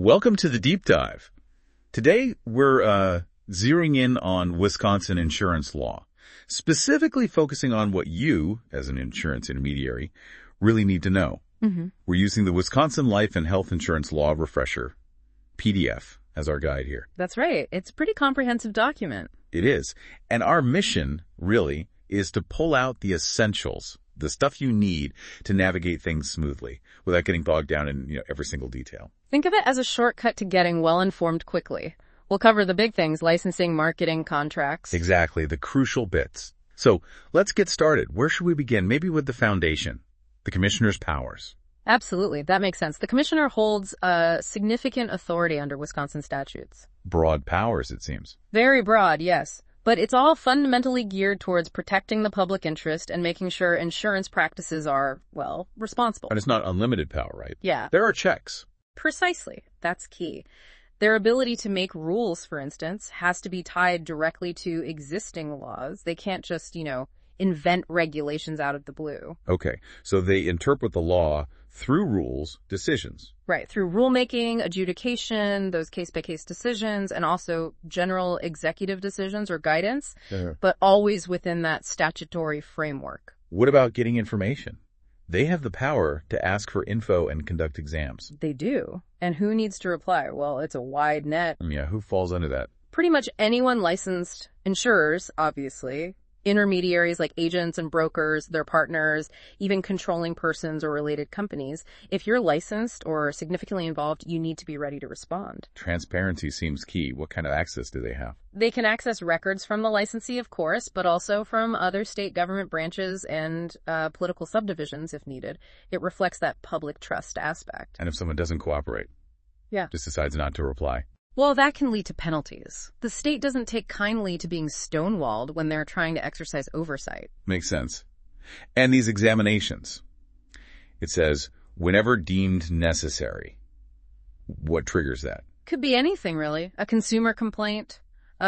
Welcome to the Deep Dive. Today, we're zeroing in on Wisconsin insurance law, specifically focusing on what you, as an insurance intermediary, really need to know. We're using the Wisconsin Life and Health Insurance Law Refresher, PDF, as our guide here. That's right. It's a pretty comprehensive document. It is. And our mission, really, is to pull out the essentials, the stuff you need to navigate things smoothly without getting bogged down in every single detail. Think of it as a shortcut to getting well-informed quickly. We'll cover the big things, licensing, marketing, contracts. Exactly, the crucial bits. So let's get started. Where should we begin? Maybe with the foundation, the commissioner's powers. Absolutely. That makes sense. The commissioner holds significant authority under Wisconsin statutes. Broad powers, it seems. Very broad, yes. But it's all fundamentally geared towards protecting the public interest and making sure insurance practices are, well, responsible. And it's not unlimited power, right? Yeah. There are checks. Precisely. That's key. Their ability to make rules, for instance, has to be tied directly to existing laws. They can't just, invent regulations out of the blue. Okay. So they interpret the law through rules, decisions. Right. Through rulemaking, adjudication, those case-by-case decisions, and also general executive decisions or guidance, but always within that statutory framework. What about getting information? They have the power to ask for info and conduct exams. They do. And who needs to reply? Well, it's a wide net. Yeah, who falls under that? Pretty much anyone licensed. Insurers, obviously. Intermediaries like agents and brokers, their partners, even controlling persons or related companies. If you're licensed or significantly involved, you need to be ready to respond. Transparency seems key. What kind of access do they have? They can access records from the licensee, of course, but also from other state government branches and political subdivisions if needed. It reflects that public trust aspect. And if someone doesn't cooperate? Yeah. Just decides not to reply? Well, that can lead to penalties. The state doesn't take kindly to being stonewalled when they're trying to exercise oversight. Makes sense. And these examinations, it says, whenever deemed necessary. What triggers that? Could be anything, really. A consumer complaint,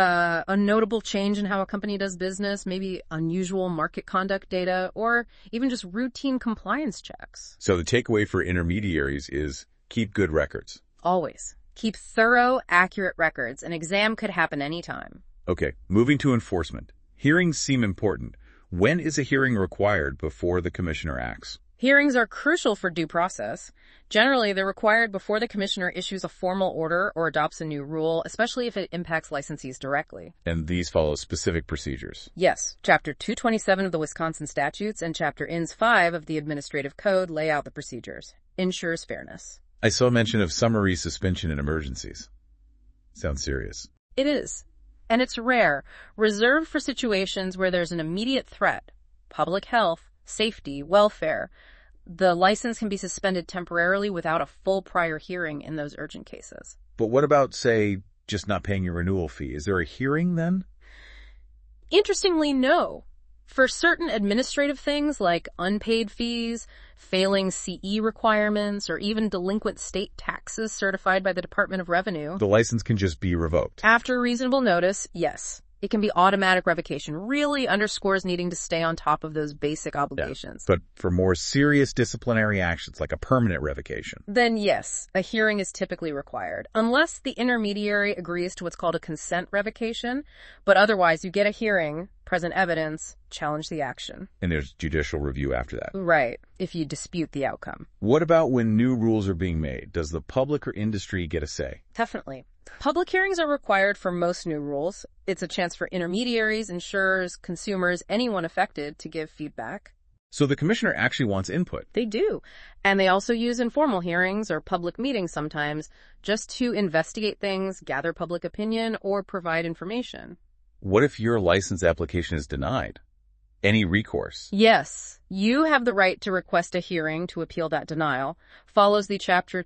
a notable change in how a company does business, maybe unusual market conduct data, or even just routine compliance checks. So the takeaway for intermediaries is keep good records. Always. Keep thorough, accurate records. An exam could happen anytime. Okay, moving to enforcement. Hearings seem important. When is a hearing required before the commissioner acts? Hearings are crucial for due process. Generally, they're required before the commissioner issues a formal order or adopts a new rule, especially if it impacts licensees directly. And these follow specific procedures? Yes. Chapter 227 of the Wisconsin statutes and Chapter INS 5 of the Administrative Code lay out the procedures. Ensures fairness. I saw mention of summary suspension in emergencies. Sounds serious. It is. And it's rare. Reserved for situations where there's an immediate threat. Public health, safety, welfare. The license can be suspended temporarily without a full prior hearing in those urgent cases. But what about, say, just not paying your renewal fee? Is there a hearing then? Interestingly, no. For certain administrative things like unpaid fees, failing CE requirements, or even delinquent state taxes certified by the Department of Revenue, The license can just be revoked. after reasonable notice, yes. It can be automatic revocation. Really underscores needing to stay on top of those basic obligations. But for more serious disciplinary actions, like a permanent revocation. Then yes, a hearing is typically required, unless the intermediary agrees to what's called a consent revocation, but otherwise you get a hearing, present evidence, challenge the action. And there's judicial review after that. Right, if you dispute the outcome. What about when new rules are being made? Does the public or industry get a say? Definitely. Public hearings are required for most new rules. It's a chance for intermediaries, insurers, consumers, anyone affected to give feedback. So the commissioner actually wants input. They do. And they also use informal hearings or public meetings sometimes just to investigate things, gather public opinion, or provide information. What if your license application is denied? Any recourse? Yes, you have the right to request a hearing to appeal that denial. Follows the Chapter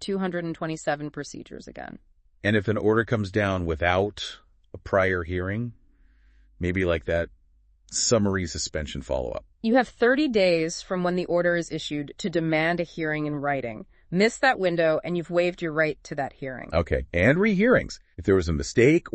227 procedures again. And if an order comes down without a prior hearing, maybe like that summary suspension follow-up. You have 30 days from when the order is issued to demand a hearing in writing. Miss that window and you've waived your right to that hearing. Okay. And rehearings. If there was a mistake or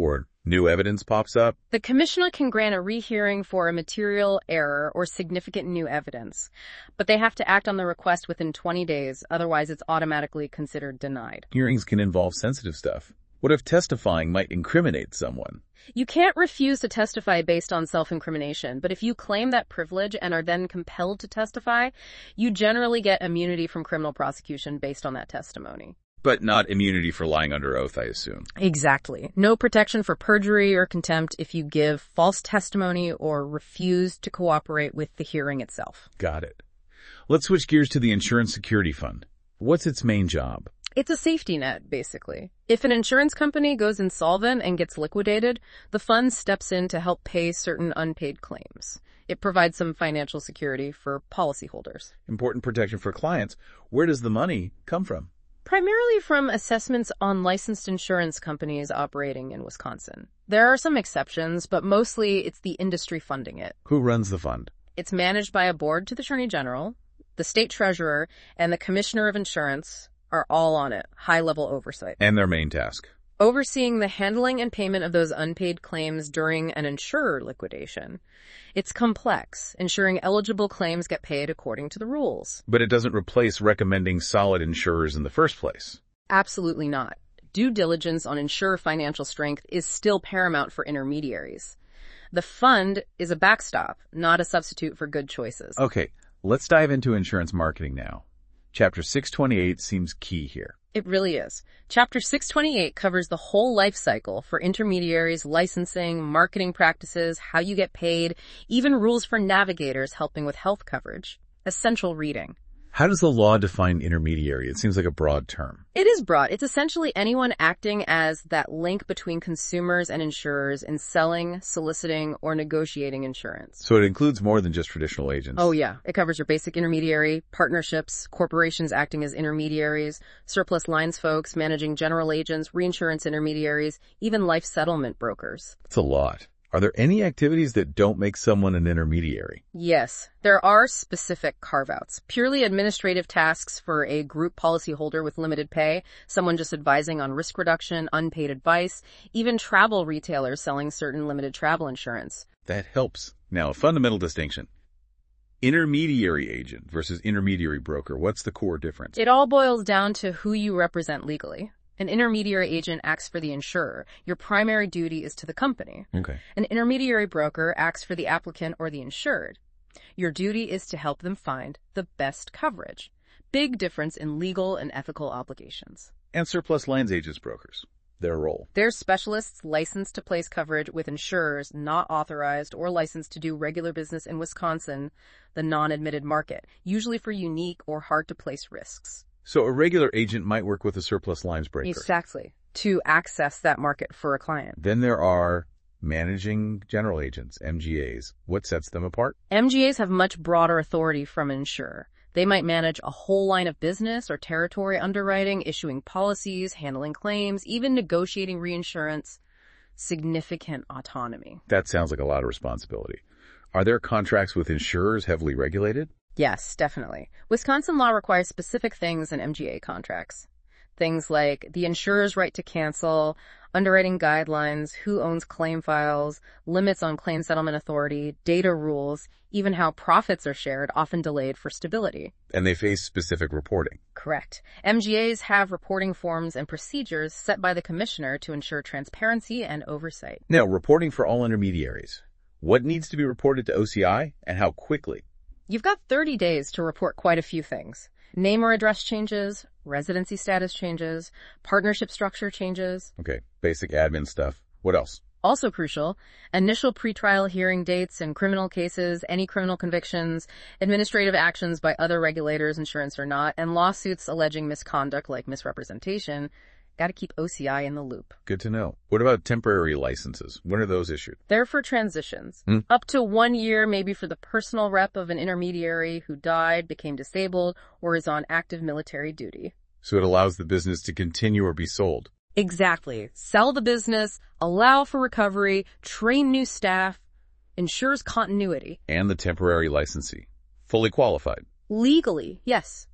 New evidence pops up? The commissioner can grant a rehearing for a material error or significant new evidence, but they have to act on the request within 20 days, otherwise it's automatically considered denied. Hearings can involve sensitive stuff. What if testifying might incriminate someone? You can't refuse to testify based on self-incrimination, but if you claim that privilege and are then compelled to testify, you generally get immunity from criminal prosecution based on that testimony. But not immunity for lying under oath, I assume. Exactly. No protection for perjury or contempt if you give false testimony or refuse to cooperate with the hearing itself. Got it. Let's switch gears to the Insurance Security Fund. What's its main job? It's a safety net, basically. If an insurance company goes insolvent and gets liquidated, the fund steps in to help pay certain unpaid claims. It provides some financial security for policyholders. Important protection for clients. Where does the money come from? Primarily from assessments on licensed insurance companies operating in Wisconsin. There are some exceptions, but mostly it's the industry funding it. Who runs the fund? It's managed by a board to the Attorney General, the state treasurer, and the Commissioner of Insurance are all on it, high-level oversight. And their main task? Overseeing the handling and payment of those unpaid claims during an insurer liquidation. It's complex, ensuring eligible claims get paid according to the rules. But it doesn't replace recommending solid insurers in the first place. Absolutely not. Due diligence on insurer financial strength is still paramount for intermediaries. The fund is a backstop, not a substitute for good choices. Okay, let's dive into insurance marketing now. Chapter 628 seems key here. It really is. Chapter 628 covers the whole life cycle for intermediaries, licensing, marketing practices, how you get paid, even rules for navigators helping with health coverage. Essential reading. How does the law define intermediary? It seems like a broad term. It is broad. It's essentially anyone acting as that link between consumers and insurers in selling, soliciting, or negotiating insurance. So it includes more than just traditional agents. Oh yeah. It covers your basic intermediary, partnerships, corporations acting as intermediaries, surplus lines folks, managing general agents, reinsurance intermediaries, even life settlement brokers. That's a lot. Are there any activities that don't make someone an intermediary? Yes, there are specific carve-outs. Purely administrative tasks for a group policyholder with limited pay, someone just advising on risk reduction, unpaid advice, even travel retailers selling certain limited travel insurance. That helps. Now, a fundamental distinction. Intermediary agent versus intermediary broker. What's the core difference? It all boils down to who you represent legally. An intermediary agent acts for the insurer. Your primary duty is to the company. Okay. An intermediary broker acts for the applicant or the insured. Your duty is to help them find the best coverage. Big difference in legal and ethical obligations. And surplus lines agents brokers. Their role. They're specialists licensed to place coverage with insurers not authorized or licensed to do regular business in Wisconsin, the non-admitted market, usually for unique or hard-to-place risks. So a regular agent might work with a surplus lines broker. Exactly. To access that market for a client. Then there are managing general agents, MGAs. What sets them apart? MGAs have much broader authority from an insurer. They might manage a whole line of business or territory underwriting, issuing policies, handling claims, even negotiating reinsurance. Significant autonomy. That sounds like a lot of responsibility. Are there contracts with insurers heavily regulated? Yes, definitely. Wisconsin law requires specific things in MGA contracts. Things like the insurer's right to cancel, underwriting guidelines, who owns claim files, limits on claim settlement authority, data rules, even how profits are shared, often delayed for stability. And they face specific reporting. Correct. MGAs have reporting forms and procedures set by the commissioner to ensure transparency and oversight. Now, reporting for all intermediaries. What needs to be reported to OCI and how quickly? You've got 30 days to report quite a few things. Name or address changes, residency status changes, partnership structure changes. Okay, basic admin stuff. What else? Also crucial, initial pretrial hearing dates in criminal cases, any criminal convictions, administrative actions by other regulators, insurance or not, and lawsuits alleging misconduct like misrepresentation. Got to keep OCI in the loop. Good to know. What about temporary licenses? When are those issued? They're for transitions. Up to 1 year, maybe for the personal rep of an intermediary who died, became disabled, or is on active military duty. So it allows the business to continue or be sold. Exactly. Sell the business, allow for recovery, train new staff, ensures continuity. And the temporary licensee. Fully qualified. Legally, yes.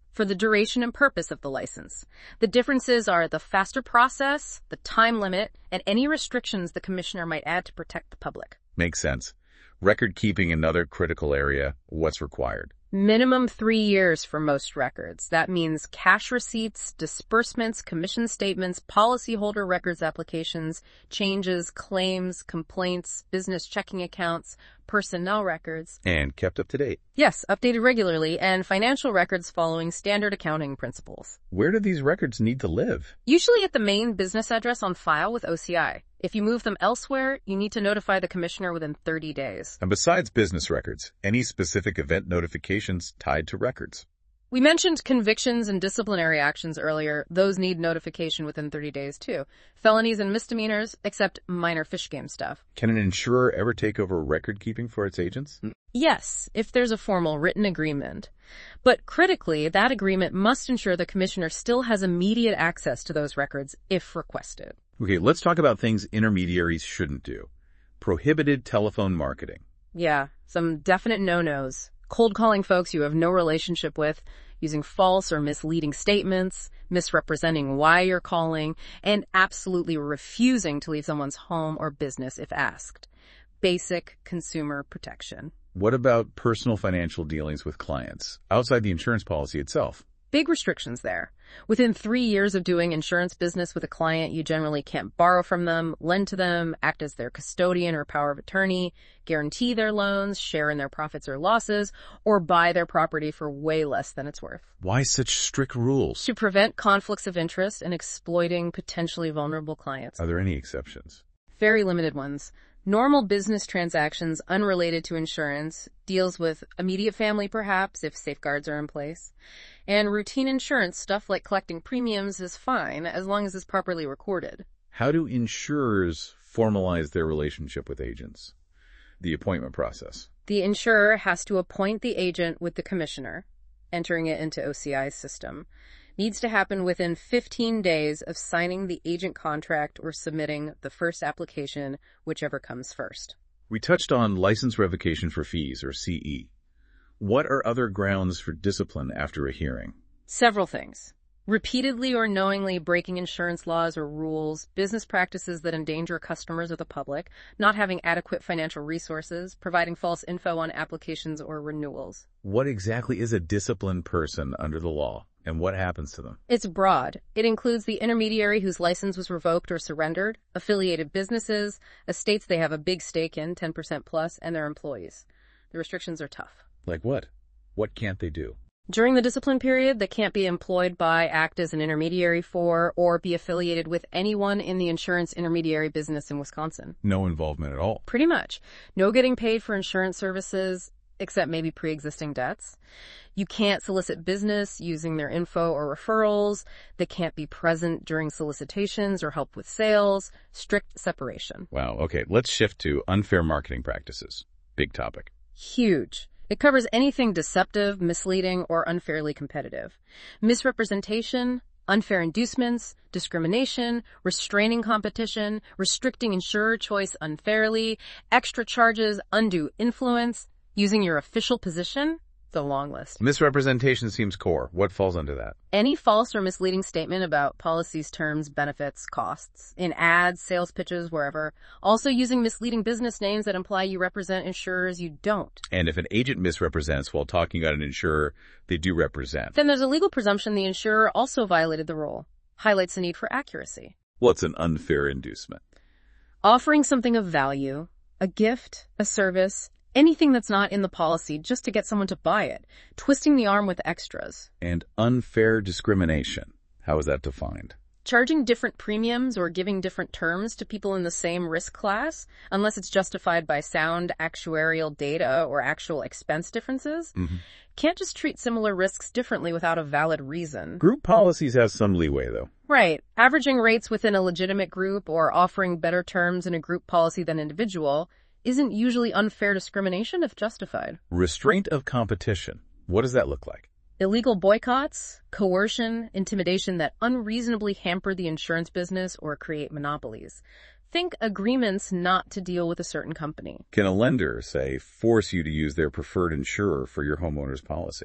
for the duration and purpose of the license. The differences are the faster process, the time limit, and any restrictions the commissioner might add to protect the public. Makes sense. Record keeping another critical area. What's required? Minimum 3 years for most records. That means cash receipts, disbursements, commission statements, policyholder records applications, changes, claims, complaints, business checking accounts, personnel records. And kept up to date. Yes, updated regularly, and financial records following standard accounting principles. Where do these records need to live? Usually at the main business address on file with OCI. If you move them elsewhere, you need to notify the commissioner within 30 days. And besides business records, any specific event notifications tied to records? We mentioned convictions and disciplinary actions earlier. Those need notification within 30 days too. Felonies and misdemeanors, except minor fish game stuff. Can an insurer ever take over record keeping for its agents? Yes, if there's a formal written agreement. But critically, that agreement must ensure the commissioner still has immediate access to those records if requested. Okay, let's talk about things intermediaries shouldn't do. Prohibited telephone marketing. Yeah, some definite no-nos. Cold calling folks you have no relationship with, using false or misleading statements, misrepresenting why you're calling, and absolutely refusing to leave someone's home or business if asked. Basic consumer protection. What about personal financial dealings with clients outside the insurance policy itself? Big restrictions there. Within 3 years of doing insurance business with a client, you generally can't borrow from them, lend to them, act as their custodian or power of attorney, guarantee their loans, share in their profits or losses, or buy their property for way less than it's worth. Why such strict rules? To prevent conflicts of interest and exploiting potentially vulnerable clients. Are there any exceptions? Very limited ones. Normal business transactions unrelated to insurance, deals with immediate family perhaps if safeguards are in place. And routine insurance stuff like collecting premiums is fine as long as it's properly recorded. How do insurers formalize their relationship with agents? The appointment process. The insurer has to appoint the agent with the commissioner, entering it into OCI's system. Needs to happen within 15 days of signing the agent contract or submitting the first application, whichever comes first. We touched on license revocation for fees, or CE. What are other grounds for discipline after a hearing? Several things. Repeatedly or knowingly breaking insurance laws or rules, business practices that endanger customers or the public, not having adequate financial resources, providing false info on applications or renewals. What exactly is a disciplined person under the law, and what happens to them? It's broad. It includes the intermediary whose license was revoked or surrendered, affiliated businesses, estates they have a big stake in, 10% plus, and their employees. The restrictions are tough. Like what? What can't they do? During the discipline period, they can't be employed by, act as an intermediary for, or be affiliated with anyone in the insurance intermediary business in Wisconsin. No involvement at all. Pretty much. No getting paid for insurance services, except maybe pre-existing debts. You can't solicit business using their info or referrals. They can't be present during solicitations or help with sales. Strict separation. Wow, okay, let's shift to unfair marketing practices. Big topic. Huge. It covers anything deceptive, misleading, or unfairly competitive. Misrepresentation, unfair inducements, discrimination, restraining competition, restricting insurer choice unfairly, extra charges, undue influence, using your official position, the long list. Misrepresentation seems core. What falls under that? Any false or misleading statement about policies, terms, benefits, costs, in ads, sales pitches, wherever. Also using misleading business names that imply you represent insurers you don't. And if an agent misrepresents while talking about an insurer they do represent, then there's a legal presumption the insurer also violated the rule. Highlights the need for accuracy. What's an unfair inducement? Offering something of value, a gift, a service, anything that's not in the policy just to get someone to buy it, twisting the arm with extras. And unfair discrimination. How is that defined? Charging different premiums or giving different terms to people in the same risk class, unless it's justified by sound actuarial data or actual expense differences. Can't just treat similar risks differently without a valid reason. Group policies have some leeway, though. Right. Averaging rates within a legitimate group or offering better terms in a group policy than individual isn't usually unfair discrimination if justified. Restraint of competition. What does that look like? Illegal boycotts, coercion, intimidation that unreasonably hamper the insurance business or create monopolies. Think agreements not to deal with a certain company. Can a lender, say, force you to use their preferred insurer for your homeowner's policy?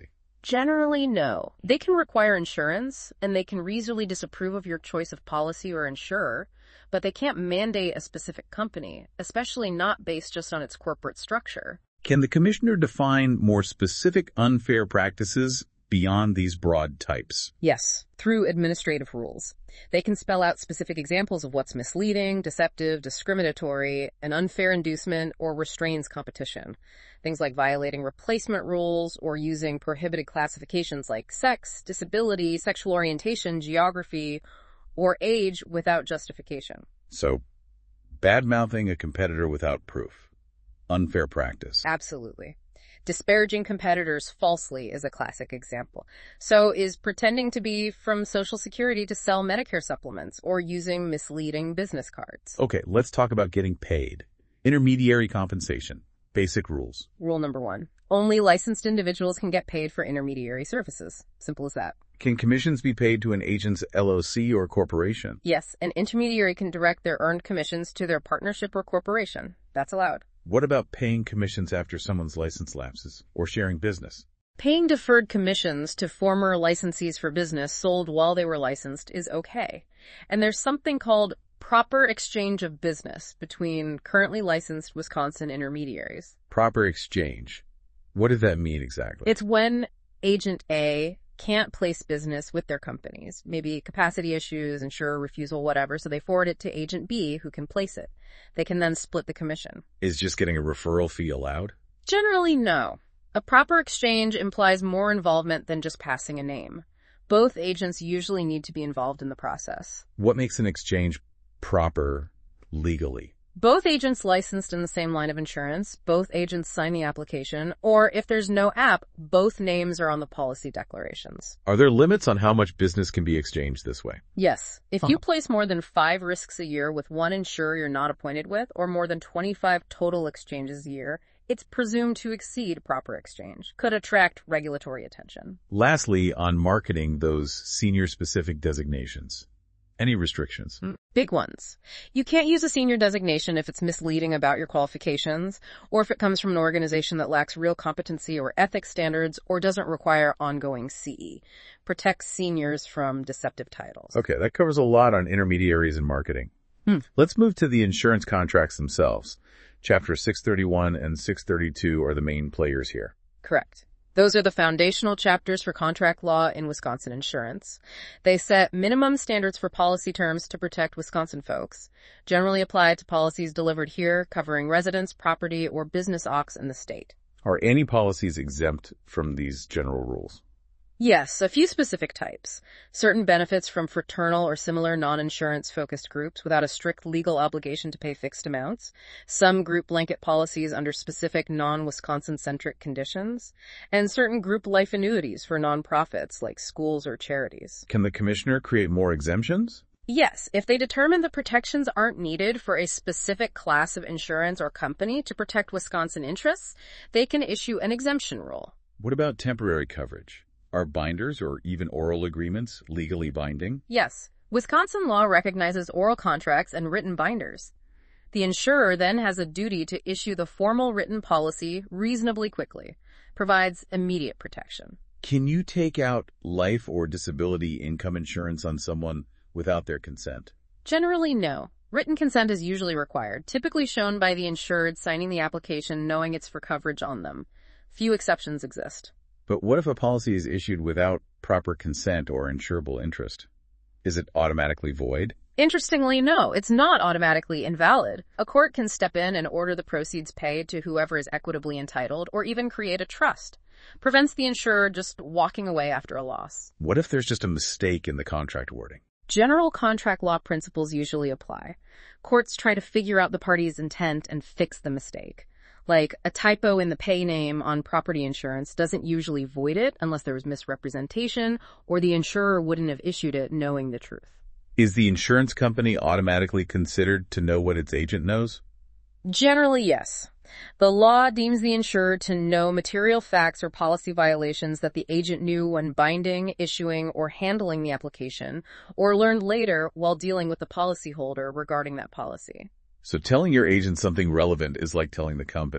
Generally, no. They can require insurance, and they can reasonably disapprove of your choice of policy or insurer, but they can't mandate a specific company, especially not based just on its corporate structure. Can the commissioner define more specific unfair practices beyond these broad types? Yes, through administrative rules. They can spell out specific examples of what's misleading, deceptive, discriminatory, an unfair inducement, or restrains competition. Things like violating replacement rules or using prohibited classifications like sex, disability, sexual orientation, geography, or age without justification. So, bad-mouthing a competitor without proof. Unfair practice. Absolutely. Disparaging competitors falsely is a classic example. So is pretending to be from Social Security to sell Medicare supplements or using misleading business cards. Okay, let's talk about getting paid. Intermediary compensation. Basic rules. Rule number 1. Only licensed individuals can get paid for intermediary services. Simple as that. Can commissions be paid to an agent's LLC or corporation? Yes, an intermediary can direct their earned commissions to their partnership or corporation. That's allowed. What about paying commissions after someone's license lapses or sharing business? Paying deferred commissions to former licensees for business sold while they were licensed is okay. And there's something called proper exchange of business between currently licensed Wisconsin intermediaries. Proper exchange. What does that mean exactly? It's when Agent A can't place business with their companies, maybe capacity issues, insurer refusal, whatever, so they forward it to Agent B who can place it. They can then split the commission. Is just getting a referral fee allowed? Generally, no. A proper exchange implies more involvement than just passing a name. Both agents usually need to be involved in the process. What makes an exchange proper legally? Both agents licensed in the same line of insurance, both agents sign the application, or if there's no app, both names are on the policy declarations. Are there limits on how much business can be exchanged this way? Yes. If you place more than 5 risks a year with one insurer you're not appointed with, or more than 25 total exchanges a year, it's presumed to exceed proper exchange. Could attract regulatory attention. Lastly, on marketing those senior-specific designations. Any restrictions? Big ones. You can't use a senior designation if it's misleading about your qualifications, or if it comes from an organization that lacks real competency or ethics standards, or doesn't require ongoing CE. Protects seniors from deceptive titles. Okay, that covers a lot on intermediaries and marketing. Let's move to the insurance contracts themselves. Chapter 631 and 632 are the main players here. Correct. Those are the foundational chapters for contract law in Wisconsin insurance. They set minimum standards for policy terms to protect Wisconsin folks, generally applied to policies delivered here covering residence, property, or business ocs in the state. Are any policies exempt from these general rules? Yes, a few specific types. Certain benefits from fraternal or similar non-insurance focused groups without a strict legal obligation to pay fixed amounts. Some group blanket policies under specific non-Wisconsin-centric conditions. And certain group life annuities for nonprofits like schools or charities. Can the commissioner create more exemptions? Yes, if they determine the protections aren't needed for a specific class of insurance or company to protect Wisconsin interests, they can issue an exemption rule. What about temporary coverage? Are binders or even oral agreements legally binding? Yes. Wisconsin law recognizes oral contracts and written binders. The insurer then has a duty to issue the formal written policy reasonably quickly, provides immediate protection. Can you take out life or disability income insurance on someone without their consent? Generally, no. Written consent is usually required, typically shown by the insured signing the application knowing it's for coverage on them. Few exceptions exist. But what if a policy is issued without proper consent or insurable interest? Is it automatically void? Interestingly, no, it's not automatically invalid. A court can step in and order the proceeds paid to whoever is equitably entitled, or even create a trust. Prevents the insurer just walking away after a loss. What if there's just a mistake in the contract wording? General contract law principles usually apply. Courts try to figure out the party's intent and fix the mistake. Like, a typo in the pay name on property insurance doesn't usually void it unless there was misrepresentation or the insurer wouldn't have issued it knowing the truth. Is the insurance company automatically considered to know what its agent knows? Generally, yes. The law deems the insurer to know material facts or policy violations that the agent knew when binding, issuing, or handling the application, or learned later while dealing with the policyholder regarding that policy. So telling your agent something relevant is like telling the company.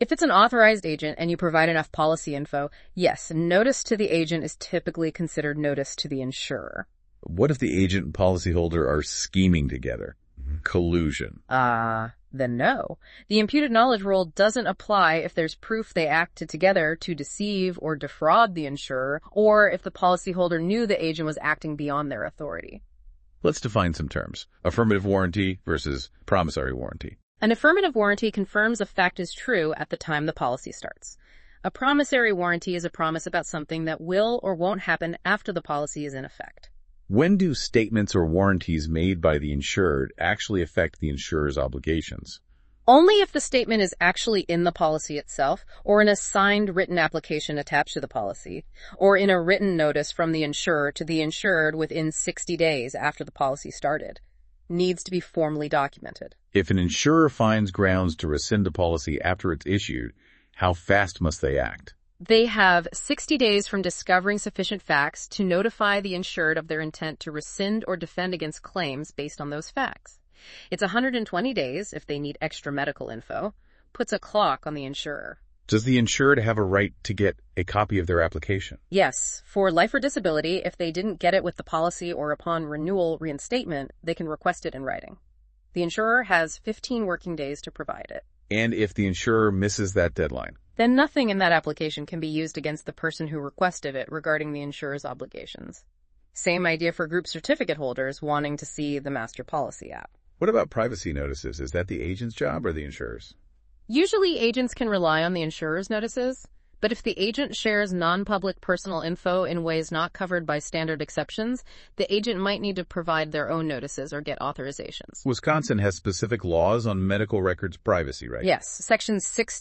If it's an authorized agent and you provide enough policy info, yes, notice to the agent is typically considered notice to the insurer. What if the agent and policyholder are scheming together? Collusion. Then no. The imputed knowledge rule doesn't apply if there's proof they acted together to deceive or defraud the insurer, or if the policyholder knew the agent was acting beyond their authority. Let's define some terms. Affirmative warranty versus promissory warranty. An affirmative warranty confirms a fact is true at the time the policy starts. A promissory warranty is a promise about something that will or won't happen after the policy is in effect. When do statements or warranties made by the insured actually affect the insurer's obligations? Only if the statement is actually in the policy itself, or in a signed written application attached to the policy, or in a written notice from the insurer to the insured within 60 days after the policy started. Needs to be formally documented. If an insurer finds grounds to rescind a policy after it's issued, how fast must they act? They have 60 days from discovering sufficient facts to notify the insured of their intent to rescind or defend against claims based on those facts. It's 120 days if they need extra medical info. Puts a clock on the insurer. Does the insured have a right to get a copy of their application? Yes. For life or disability, if they didn't get it with the policy or upon renewal reinstatement, they can request it in writing. The insurer has 15 working days to provide it. And if the insurer misses that deadline? Then nothing in that application can be used against the person who requested it regarding the insurer's obligations. Same idea for group certificate holders wanting to see the master policy app. What about privacy notices? Is that the agent's job or the insurer's? Usually agents can rely on the insurer's notices, but if the agent shares non-public personal info in ways not covered by standard exceptions, the agent might need to provide their own notices or get authorizations. Wisconsin has specific laws on medical records privacy, right? Yes, Section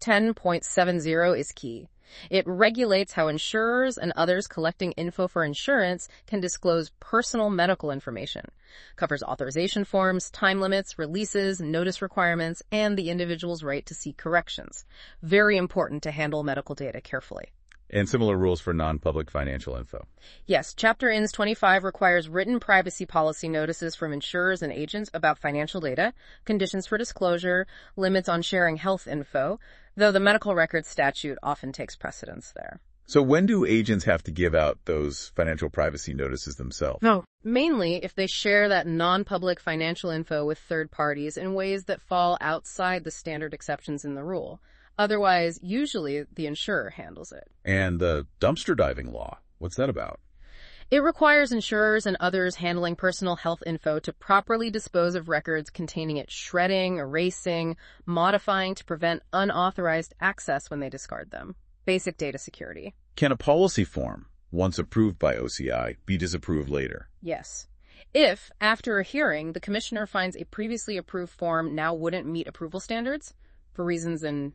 610.70 is key. It regulates how insurers and others collecting info for insurance can disclose personal medical information, covers authorization forms, time limits, releases, notice requirements, and the individual's right to seek corrections. Very important to handle medical data carefully. And similar rules for non-public financial info. Yes, Chapter INS 25 requires written privacy policy notices from insurers and agents about financial data, conditions for disclosure, limits on sharing health info, though the medical records statute often takes precedence there. So when do agents have to give out those financial privacy notices themselves? No. Mainly if they share that non-public financial info with third parties in ways that fall outside the standard exceptions in the rule. Otherwise, usually the insurer handles it. And the dumpster diving law, what's that about? It requires insurers and others handling personal health info to properly dispose of records containing it shredding, erasing, modifying to prevent unauthorized access when they discard them. Basic data security. Can a policy form, once approved by OCI, be disapproved later? Yes. If, after a hearing, the commissioner finds a previously approved form now wouldn't meet approval standards, for reasons in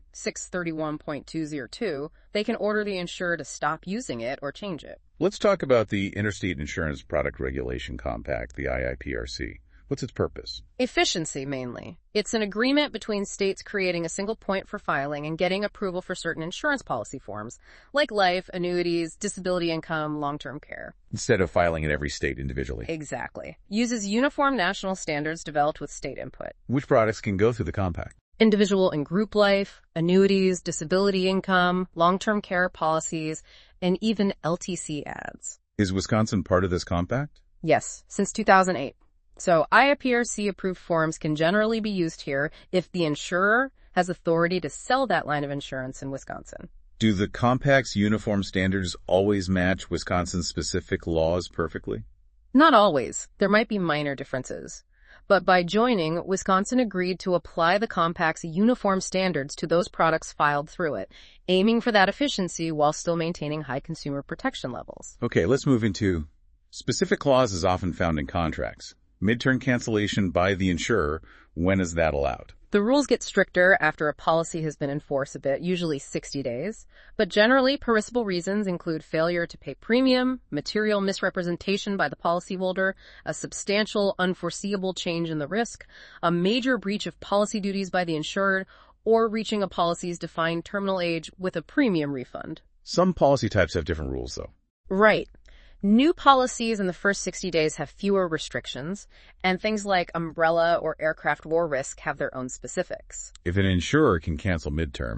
631.202, they can order the insurer to stop using it or change it. Let's talk about the Interstate Insurance Product Regulation Compact, the IIPRC. What's its purpose? Efficiency, mainly. It's an agreement between states creating a single point for filing and getting approval for certain insurance policy forms, like life, annuities, disability income, long-term care. Instead of filing in every state individually. Exactly. Uses uniform national standards developed with state input. Which products can go through the compact? Individual and group life, annuities, disability income, long-term care policies, and even LTC ads. Is Wisconsin part of this compact? Yes, since 2008. So IIPRC-approved forms can generally be used here if the insurer has authority to sell that line of insurance in Wisconsin. Do the compact's uniform standards always match Wisconsin's specific laws perfectly? Not always. There might be minor differences. But by joining, Wisconsin agreed to apply the compact's uniform standards to those products filed through it, aiming for that efficiency while still maintaining high consumer protection levels. Okay, let's move into specific clauses often found in contracts. Midterm cancellation by the insurer, when is that allowed? The rules get stricter after a policy has been in force a bit, usually 60 days. But generally, permissible reasons include failure to pay premium, material misrepresentation by the policyholder, a substantial, unforeseeable change in the risk, a major breach of policy duties by the insured, or reaching a policy's defined terminal age with a premium refund. Some policy types have different rules, though. Right. New policies in the first 60 days have fewer restrictions, and things like umbrella or aircraft war risk have their own specifics. If an insurer can cancel midterm,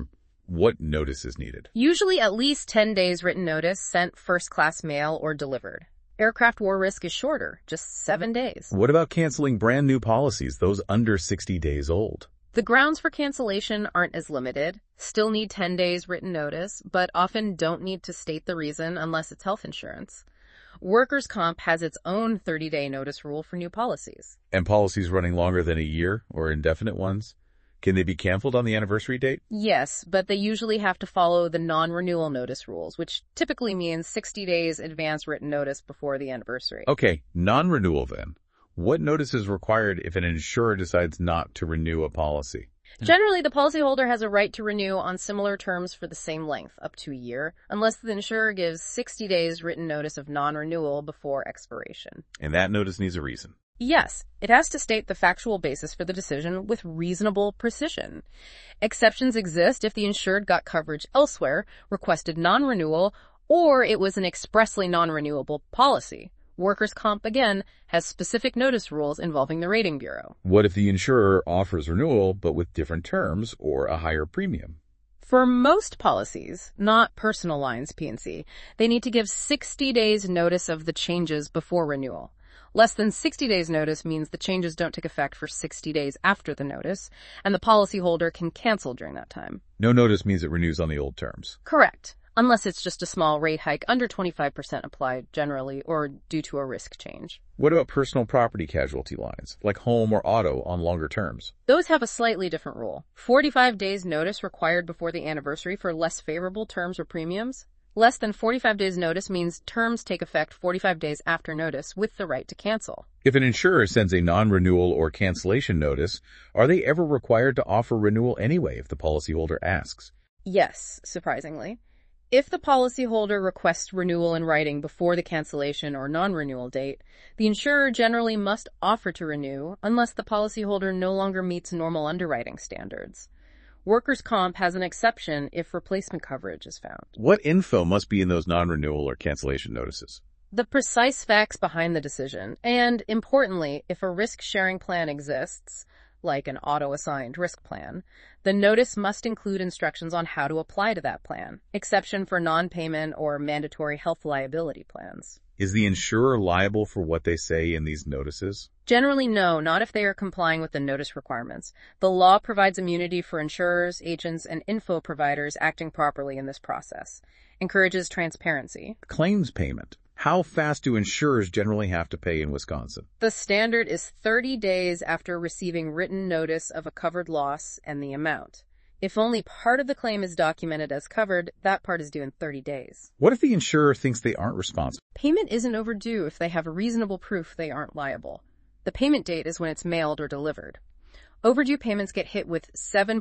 What notice is needed? Usually at least 10 days written notice sent first-class mail or delivered. Aircraft war risk is shorter, just 7 days. What about canceling brand new policies, those under 60 days old? The grounds for cancellation aren't as limited, still need 10 days written notice, but often don't need to state the reason unless it's health insurance. Workers' comp has its own 30-day notice rule for new policies. And policies running longer than a year or indefinite ones? Can they be canceled on the anniversary date? Yes, but they usually have to follow the non-renewal notice rules, which typically means 60 days advance written notice before the anniversary. Okay, non-renewal then. What notice is required if an insurer decides not to renew a policy? Generally, the policyholder has a right to renew on similar terms for the same length, up to a year, unless the insurer gives 60 days written notice of non-renewal before expiration. And that notice needs a reason. Yes, it has to state the factual basis for the decision with reasonable precision. Exceptions exist if the insured got coverage elsewhere, requested non-renewal, or it was an expressly non-renewable policy. Workers' comp, again, has specific notice rules involving the rating bureau. What if the insurer offers renewal but with different terms or a higher premium? For most policies, not personal lines P&C, they need to give 60 days notice of the changes before renewal. Less than 60 days notice means the changes don't take effect for 60 days after the notice, and the policyholder can cancel during that time. No notice means it renews on the old terms. Correct, unless it's just a small rate hike under 25% applied generally or due to a risk change. What about personal property casualty lines, like home or auto on longer terms? Those have a slightly different rule. 45 days notice required before the anniversary for less favorable terms or premiums. Less than 45 days notice means terms take effect 45 days after notice with the right to cancel. If an insurer sends a non-renewal or cancellation notice, are they ever required to offer renewal anyway if the policyholder asks? Yes, surprisingly. If the policyholder requests renewal in writing before the cancellation or non-renewal date, the insurer generally must offer to renew unless the policyholder no longer meets normal underwriting standards. Workers' comp has an exception if replacement coverage is found. What info must be in those non-renewal or cancellation notices? The precise facts behind the decision, and importantly, if a risk-sharing plan exists, like an auto-assigned risk plan, the notice must include instructions on how to apply to that plan, exception for non-payment or mandatory health liability plans. Is the insurer liable for what they say in these notices? Generally, no, not if they are complying with the notice requirements. The law provides immunity for insurers, agents, and info providers acting properly in this process. Encourages transparency. Claims payment. How fast do insurers generally have to pay in Wisconsin? The standard is 30 days after receiving written notice of a covered loss and the amount. If only part of the claim is documented as covered, that part is due in 30 days. What if the insurer thinks they aren't responsible? Payment isn't overdue if they have reasonable proof they aren't liable. The payment date is when it's mailed or delivered. Overdue payments get hit with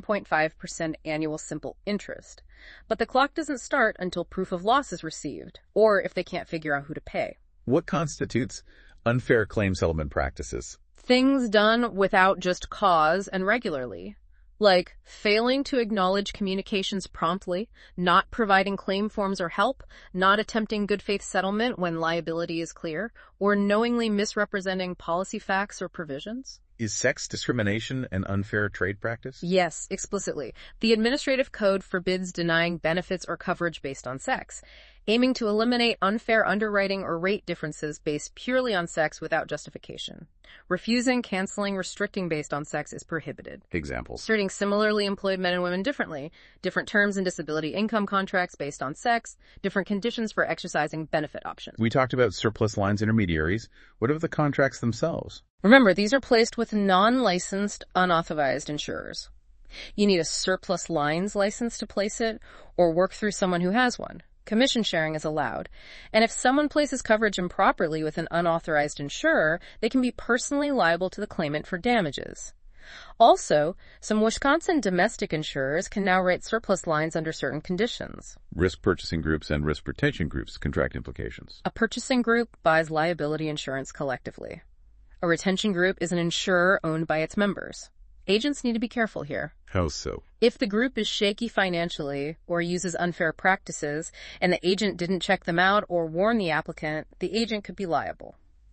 7.5% annual simple interest, but the clock doesn't start until proof of loss is received, or if they can't figure out who to pay. What constitutes unfair claim settlement practices? Things done without just cause and regularly, like failing to acknowledge communications promptly, not providing claim forms or help, not attempting good faith settlement when liability is clear, or knowingly misrepresenting policy facts or provisions. Is sex discrimination an unfair trade practice? Yes, explicitly. The Administrative Code forbids denying benefits or coverage based on sex, aiming to eliminate unfair underwriting or rate differences based purely on sex without justification. Refusing, canceling, restricting based on sex is prohibited. Examples. Treating similarly employed men and women differently, different terms and disability income contracts based on sex, different conditions for exercising benefit options. We talked about surplus lines intermediaries. What about the contracts themselves? Remember, these are placed with non-licensed, unauthorized insurers. You need a surplus lines license to place it, or work through someone who has one. Commission sharing is allowed. And if someone places coverage improperly with an unauthorized insurer, they can be personally liable to the claimant for damages. Also, some Wisconsin domestic insurers can now write surplus lines under certain conditions. Risk purchasing groups and risk retention groups contract implications. A purchasing group buys liability insurance collectively. A retention group is an insurer owned by its members. Agents need to be careful here. How so? If the group is shaky financially or uses unfair practices and the agent didn't check them out or warn the applicant, the agent could be liable.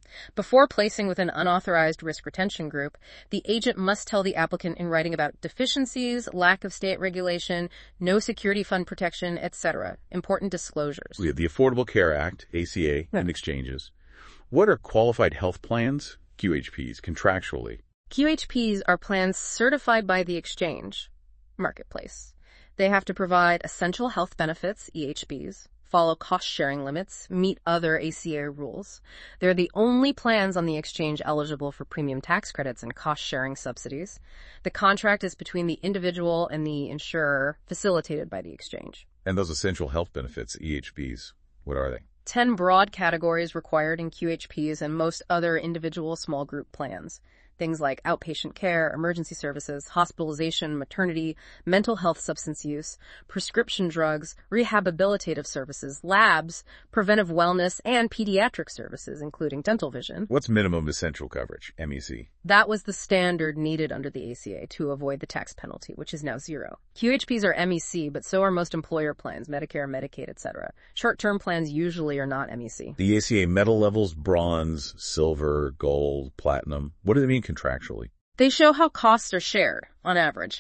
Before placing with an unauthorized risk retention group, the agent must tell the applicant in writing about deficiencies, lack of state regulation, no security fund protection, etc. Important disclosures. We have the Affordable Care Act, ACA, and exchanges. What are qualified health plans, QHPs, contractually? QHPs are plans certified by the exchange marketplace. They have to provide essential health benefits, EHBs, follow cost-sharing limits, meet other ACA rules. They're the only plans on the exchange eligible for premium tax credits and cost-sharing subsidies. The contract is between the individual and the insurer, facilitated by the exchange. And those essential health benefits, EHBs, what are they? 10 broad categories required in QHPs and most other individual small group plans. Things like outpatient care, emergency services, hospitalization, maternity, mental health substance use, prescription drugs, rehabilitative services, labs, preventive wellness, and pediatric services, including dental vision. What's minimum essential coverage, MEC? That was the standard needed under the ACA to avoid the tax penalty, which is now 0. QHPs are MEC, but so are most employer plans, Medicare, Medicaid, etc. Short-term plans usually are not MEC. The ACA metal levels, bronze, silver, gold, platinum. What do they mean contractually? They show how costs are shared, on average.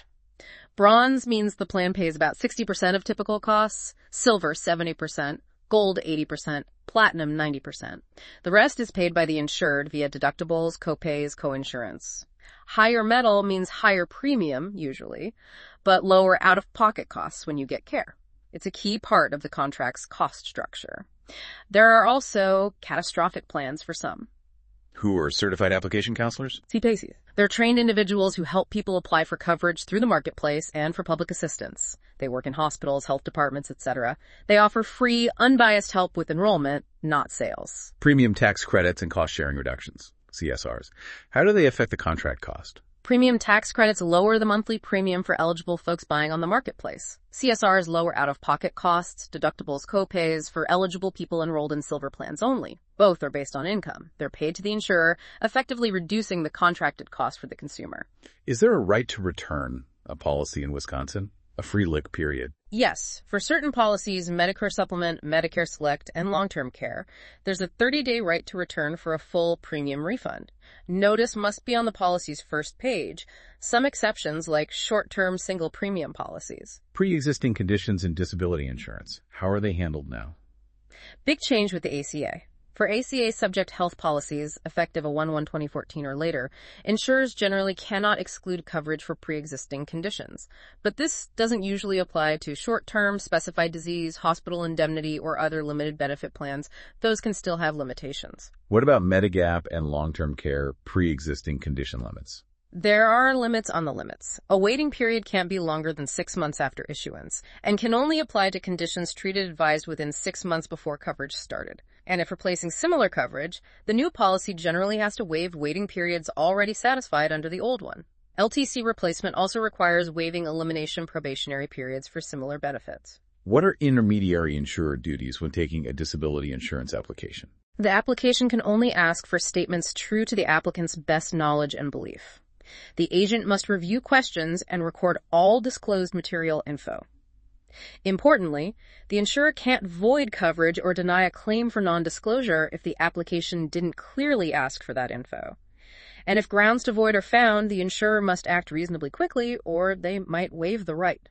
Bronze means the plan pays about 60% of typical costs, silver 70%, gold 80%, platinum 90%. The rest is paid by the insured via deductibles, copays, coinsurance. Higher metal means higher premium, usually, but lower out-of-pocket costs when you get care. It's a key part of the contract's cost structure. There are also catastrophic plans for some. Who are certified application counselors? CPACs. They're trained individuals who help people apply for coverage through the marketplace and for public assistance. They work in hospitals, health departments, etc. They offer free, unbiased help with enrollment, not sales. Premium tax credits and cost-sharing reductions, CSRs. How do they affect the contract cost? Premium tax credits lower the monthly premium for eligible folks buying on the marketplace. CSRs lower out-of-pocket costs, deductibles, copays for eligible people enrolled in silver plans only. Both are based on income. They're paid to the insurer, effectively reducing the contracted cost for the consumer. Is there a right to return a policy in Wisconsin? A free lick period? Yes. For certain policies, Medicare Supplement, Medicare Select, and long-term care, there's a 30-day right to return for a full premium refund. Notice must be on the policy's first page. Some exceptions, like short-term single premium policies. Pre-existing conditions in disability insurance. How are they handled now? Big change with the ACA. For ACA subject health policies, effective 1/1/2014 or later, insurers generally cannot exclude coverage for pre-existing conditions. But this doesn't usually apply to short-term, specified disease, hospital indemnity, or other limited benefit plans. Those can still have limitations. What about Medigap and long-term care pre-existing condition limits? There are limits on the limits. A waiting period can't be longer than 6 months after issuance, and can only apply to conditions treated advised within 6 months before coverage started. And if replacing similar coverage, the new policy generally has to waive waiting periods already satisfied under the old one. LTC replacement also requires waiving elimination probationary periods for similar benefits. What are intermediary insurer duties when taking a disability insurance application? The application can only ask for statements true to the applicant's best knowledge and belief. The agent must review questions and record all disclosed material info. Importantly, the insurer can't void coverage or deny a claim for non-disclosure if the application didn't clearly ask for that info. And if grounds to void are found, the insurer must act reasonably quickly, or they might waive the right.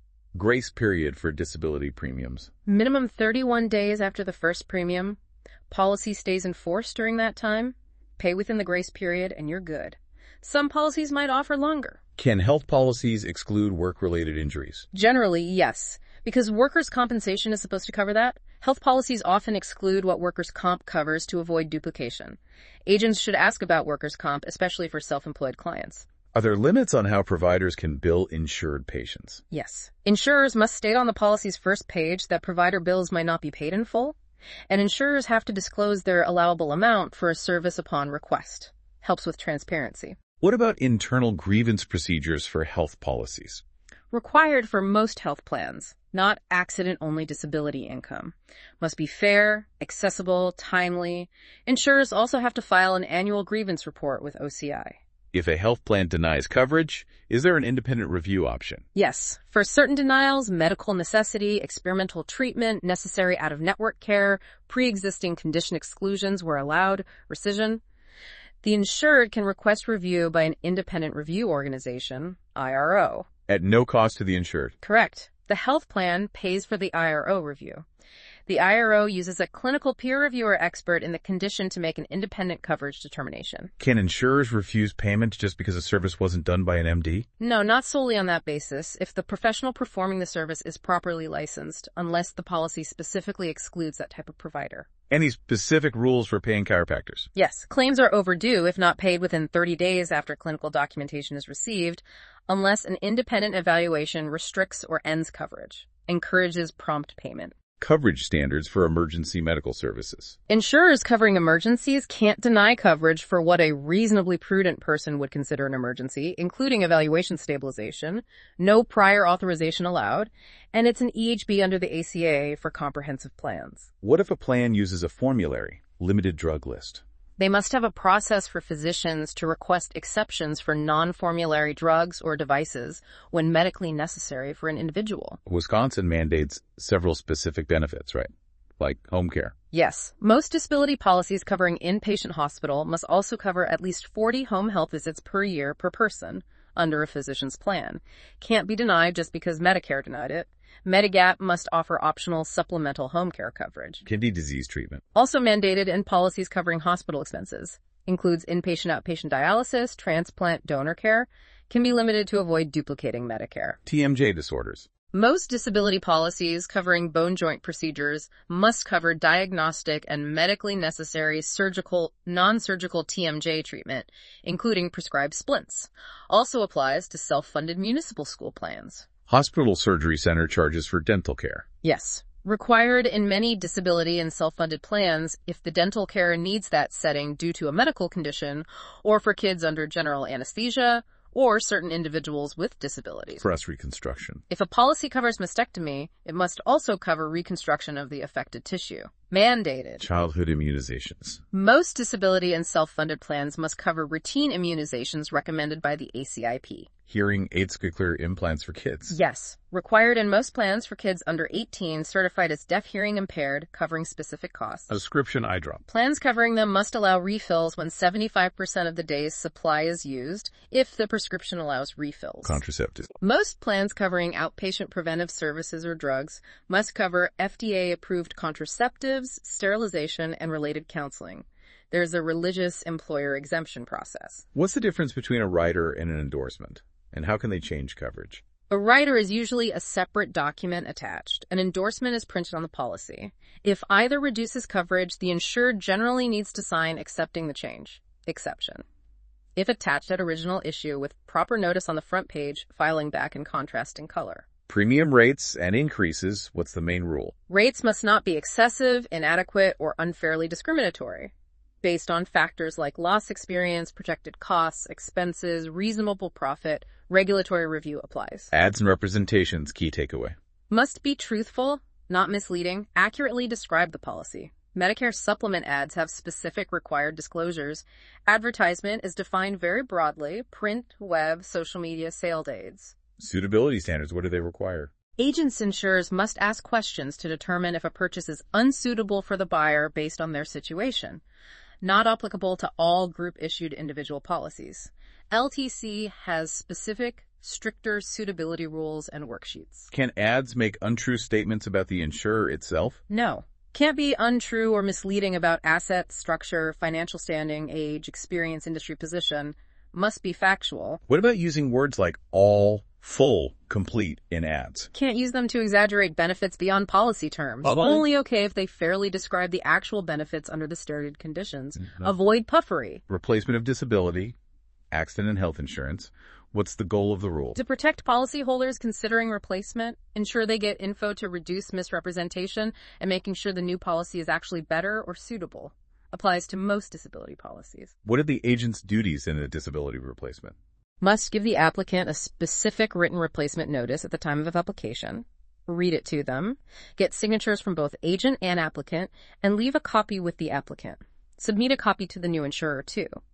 Grace period for disability premiums. Minimum 31 days after the first premium. Policy stays in force during that time. Pay within the grace period, and you're good. Some policies might offer longer. Can health policies exclude work-related injuries? Generally, yes. Because workers' compensation is supposed to cover that, health policies often exclude what workers' comp covers to avoid duplication. Agents should ask about workers' comp, especially for self-employed clients. Are there limits on how providers can bill insured patients? Yes. Insurers must state on the policy's first page that provider bills might not be paid in full, and insurers have to disclose their allowable amount for a service upon request. Helps with transparency. What about internal grievance procedures for health policies? Required for most health plans, not accident-only disability income. Must be fair, accessible, timely. Insurers also have to file an annual grievance report with OCI. If a health plan denies coverage, is there an independent review option? Yes, for certain denials, medical necessity, experimental treatment, necessary out-of-network care, pre-existing condition exclusions were allowed, rescission. The insured can request review by an independent review organization, IRO. At no cost to the insured. Correct. The health plan pays for the IRO review. The IRO uses a clinical peer reviewer expert in the condition to make an independent coverage determination. Can insurers refuse payment just because a service wasn't done by an MD? No, not solely on that basis, if the professional performing the service is properly licensed, unless the policy specifically excludes that type of provider. Any specific rules for paying chiropractors? Yes, claims are overdue if not paid within 30 days after clinical documentation is received, unless an independent evaluation restricts or ends coverage, encourages prompt payment. Coverage standards for emergency medical services. Insurers covering emergencies can't deny coverage for what a reasonably prudent person would consider an emergency, including evaluation stabilization, no prior authorization allowed, and it's an EHB under the ACA for comprehensive plans. What if a plan uses a formulary, limited drug list? They must have a process for physicians to request exceptions for non-formulary drugs or devices when medically necessary for an individual. Wisconsin mandates several specific benefits, right? Like home care. Yes. Most disability policies covering inpatient hospital must also cover at least 40 home health visits per year per person under a physician's plan. Can't be denied just because Medicare denied it. Medigap must offer optional supplemental home care coverage. Kidney disease treatment. Also mandated in policies covering hospital expenses. Includes inpatient-outpatient dialysis, transplant, donor care. Can be limited to avoid duplicating Medicare. TMJ disorders. Most disability policies covering bone joint procedures must cover diagnostic and medically necessary surgical, non-surgical TMJ treatment, including prescribed splints. Also applies to self-funded municipal school plans. Hospital surgery center charges for dental care. Yes. Required in many disability and self-funded plans if the dental care needs that setting due to a medical condition or for kids under general anesthesia or certain individuals with disabilities. Breast reconstruction. If a policy covers mastectomy, it must also cover reconstruction of the affected tissue. Mandated. Childhood immunizations. Most disability and self-funded plans must cover routine immunizations recommended by the ACIP. Hearing aid squiggler implants for kids. Yes. Required in most plans for kids under 18 certified as deaf hearing impaired, covering specific costs. A prescription eye drop. Plans covering them must allow refills when 75% of the day's supply is used, if the prescription allows refills. Contraceptives. Most plans covering outpatient preventive services or drugs must cover FDA-approved contraceptives, sterilization, and related counseling. There's a religious employer exemption process. What's the difference between a rider and an endorsement? And how can they change coverage? A rider is usually a separate document attached. An endorsement is printed on the policy. If either reduces coverage, the insured generally needs to sign accepting the change. Exception. If attached at original issue with proper notice on the front page, filing back in contrasting color. Premium rates and increases, what's the main rule? Rates must not be excessive, inadequate, or unfairly discriminatory. Based on factors like loss experience, projected costs, expenses, reasonable profit, regulatory review applies. Ads and representations, key takeaway. Must be truthful, not misleading, accurately describe the policy. Medicare supplement ads have specific required disclosures. Advertisement is defined very broadly, print, web, social media, sales aids. Suitability standards, what do they require? Agents insurers must ask questions to determine if a purchase is unsuitable for the buyer based on their situation. Not applicable to all group-issued individual policies. LTC has specific, stricter suitability rules and worksheets. Can ads make untrue statements about the insurer itself? No. Can't be untrue or misleading about assets, structure, financial standing, age, experience, industry position. Must be factual. What about using words like all, full, complete in ads? Can't use them to exaggerate benefits beyond policy terms. Only okay if they fairly describe the actual benefits under the stated conditions. Avoid puffery. Replacement of disability, accident and health insurance. What's the goal of the rule? To protect policyholders considering replacement, ensure they get info to reduce misrepresentation, and making sure the new policy is actually better or suitable. Applies to most disability policies. What are the agent's duties in a disability replacement? Must give the applicant a specific written replacement notice at the time of application, read it to them, get signatures from both agent and applicant, and leave a copy with the applicant. Submit a copy to the new insurer, too.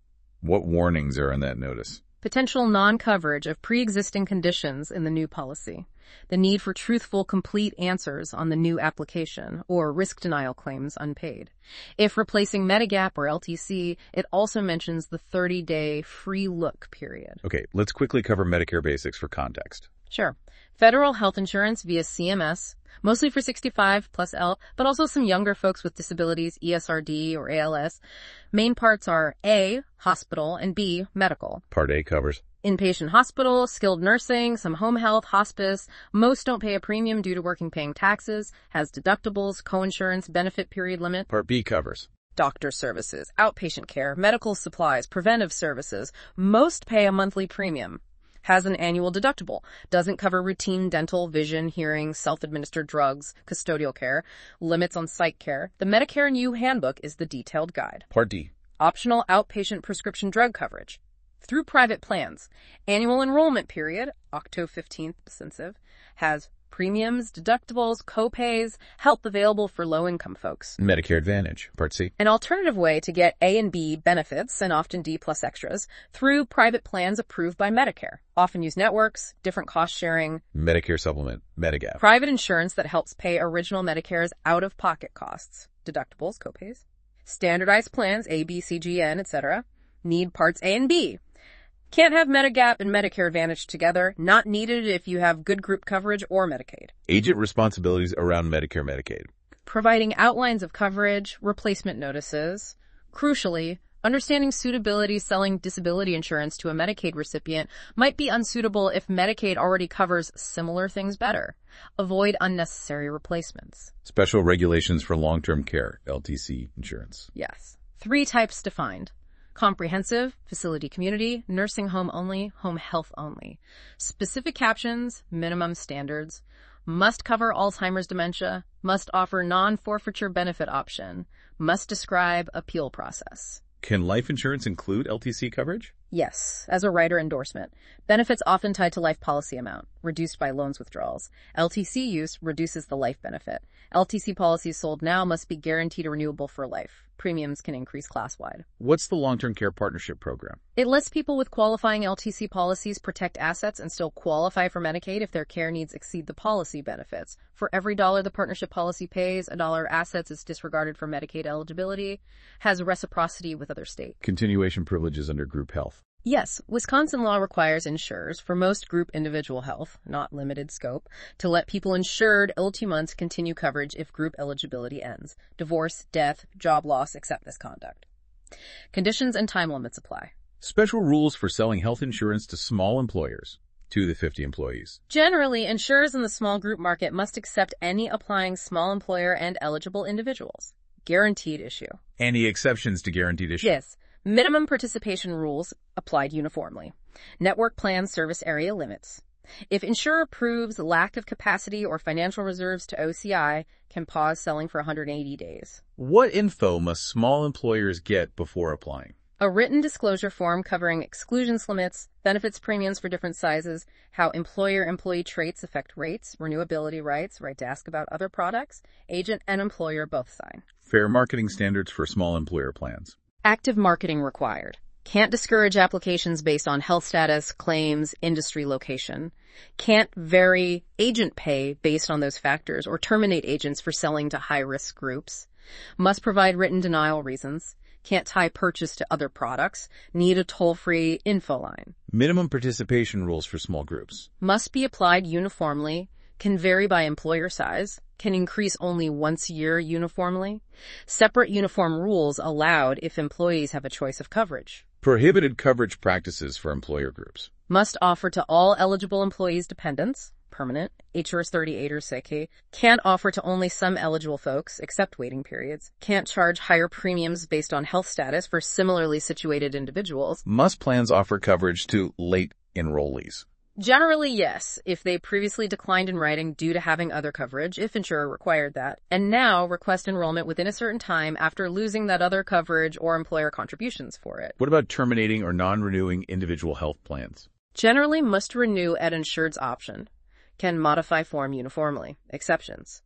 What warnings are in that notice? Potential non-coverage of pre-existing conditions in the new policy. The need for truthful, complete answers on the new application, or risk denial claims unpaid. If replacing Medigap or LTC, it also mentions the 30-day free look period. Okay, let's quickly cover Medicare basics for context. Sure. Federal health insurance via CMS, mostly for 65 plus L, but also some younger folks with disabilities, ESRD or ALS. Main parts are A, hospital, and B, medical. Part A covers Inpatient hospital, skilled nursing, some home health, hospice. Most don't pay a premium due to working paying taxes, has deductibles, coinsurance, benefit period limit. Part B covers Doctor services, outpatient care, medical supplies, preventive services. Most pay a monthly premium. Has an annual deductible, doesn't cover routine dental, vision, hearing, self-administered drugs, custodial care, limits on psych care. The Medicare New Handbook is the detailed guide. Part D. Optional outpatient prescription drug coverage. Through private plans. Annual enrollment period, October 15th, sensitive, has premiums, deductibles, co-pays, help available for low-income folks. Medicare Advantage. Part C. An alternative way to get A and B benefits, and often D plus extras, through private plans approved by Medicare. Often use networks, different cost sharing. Medicare Supplement. Medigap. Private insurance that helps pay original Medicare's out-of-pocket costs. Deductibles, co-pays. Standardized plans, A, B, C, G, N, etc. Need parts A and B. Can't have Medigap and Medicare Advantage together. Not needed if you have good group coverage or Medicaid. Agent responsibilities around Medicare, Medicaid. Providing outlines of coverage, replacement notices. Crucially, understanding suitability selling disability insurance to a Medicaid recipient might be unsuitable if Medicaid already covers similar things better. Avoid unnecessary replacements. Special regulations for long-term care, LTC insurance. Yes. 3 types defined. Comprehensive, facility community, nursing home only, home health only. Specific captions, minimum standards. Must cover Alzheimer's dementia. Must offer non-forfeiture benefit option. Must describe appeal process. Can life insurance include LTC coverage? Yes, as a rider endorsement. Benefits often tied to life policy amount, reduced by loans withdrawals. LTC use reduces the life benefit. LTC policies sold now must be guaranteed renewable for life. Premiums can increase class-wide. What's the long-term care partnership program? It lets people with qualifying LTC policies protect assets and still qualify for Medicaid if their care needs exceed the policy benefits. For every dollar the partnership policy pays, a dollar assets is disregarded for Medicaid eligibility, has reciprocity with other states. Continuation privileges under group health. Yes, Wisconsin law requires insurers, for most group individual health, not limited scope, to let people insured LT months continue coverage if group eligibility ends. Divorce, death, job loss, except misconduct. Conditions and time limits apply. Special rules for selling health insurance to small employers, 2 to 50 employees. Generally, insurers in the small group market must accept any applying small employer and eligible individuals. Guaranteed issue. Any exceptions to guaranteed issue? Yes. Minimum participation rules applied uniformly. Network plan service area limits. If insurer proves lack of capacity or financial reserves to OCI, can pause selling for 180 days. What info must small employers get before applying? A written disclosure form covering exclusions limits, benefits premiums for different sizes, how employer-employee traits affect rates, renewability rights, right to ask about other products, agent and employer both sign. Fair marketing standards for small employer plans. Active marketing required. Can't discourage applications based on health status, claims, industry location. Can't vary agent pay based on those factors or terminate agents for selling to high-risk groups. Must provide written denial reasons. Can't tie purchase to other products. Need a toll-free info line. Minimum participation rules for small groups. Must be applied uniformly. Can vary by employer size. Can increase only once a year uniformly. Separate uniform rules allowed if employees have a choice of coverage. Prohibited coverage practices for employer groups. Must offer to all eligible employees dependents, permanent, HRS 38 or sick. Can't offer to only some eligible folks, except waiting periods. Can't charge higher premiums based on health status for similarly situated individuals. Must plans offer coverage to late enrollees? Generally, yes, if they previously declined in writing due to having other coverage, if insurer required that, and now request enrollment within a certain time after losing that other coverage or employer contributions for it. What about terminating or non-renewing individual health plans? Generally must renew at insured's option. Can modify form uniformly. Exceptions.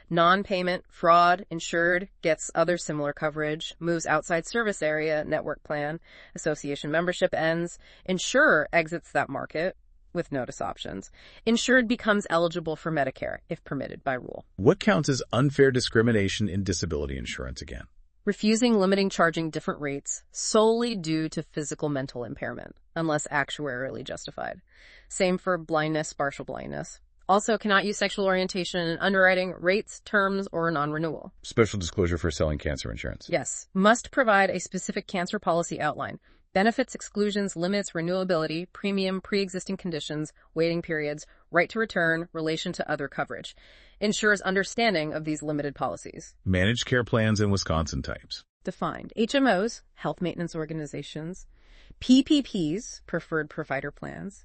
Non-payment, fraud, insured, gets other similar coverage, moves outside service area, network plan, association membership ends, insurer exits that market with notice options. Insured becomes eligible for Medicare if permitted by rule. What counts as unfair discrimination in disability insurance again? Refusing, limiting, charging different rates solely due to physical mental impairment, unless actuarially justified. Same for blindness, partial blindness. Also cannot use sexual orientation in underwriting, rates, terms, or non-renewal. Special disclosure for selling cancer insurance. Yes. Must provide a specific cancer policy outline. Benefits, exclusions, limits, renewability, premium, pre-existing conditions, waiting periods, right to return, relation to other coverage. Ensures understanding of these limited policies. Managed care plans and Wisconsin types. Defined. HMOs, health maintenance organizations. PPPs, preferred provider plans.